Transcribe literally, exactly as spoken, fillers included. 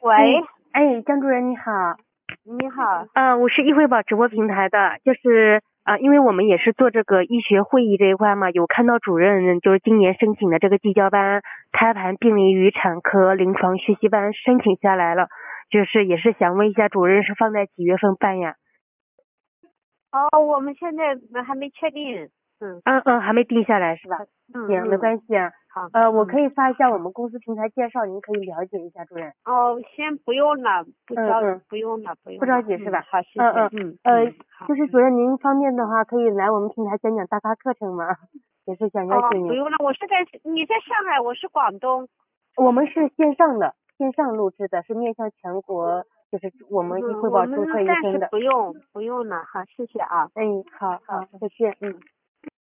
喂， 哎，张主任你好。 你好。 呃，我是易惠宝直播平台的，就是呃，因为我们也是做这个医学会议这一块嘛，有看到主任就是今年申请的这个技教班胎盘病理与产科临床学习班申请下来了，就是也是想问一下主任是放在几月份办呀？ 哦，我们现在还没确定。嗯嗯嗯，还没定下来是吧？ 嗯行，没嗯， 关系啊。 好。 呃，我嗯可以发一下我们公司平台介绍，您可以了解一下主任。 哦，先不用了，不着嗯嗯， 不用了，不用不了。 着急是吧？ 嗯，好，谢谢。 嗯嗯嗯呃嗯，好。 就是主任您方便的话，可以来我们平台讲讲大咖课程吗？也是想邀哦， 请您。 不用了，我是在你在上海，我是广东。 我们是线上的，线上录制的，是面向全国，就是我们医嗯， 汇我们报注册医暂时生的。 不用不用了，好，谢谢啊。 哎，好好，再见，嗯。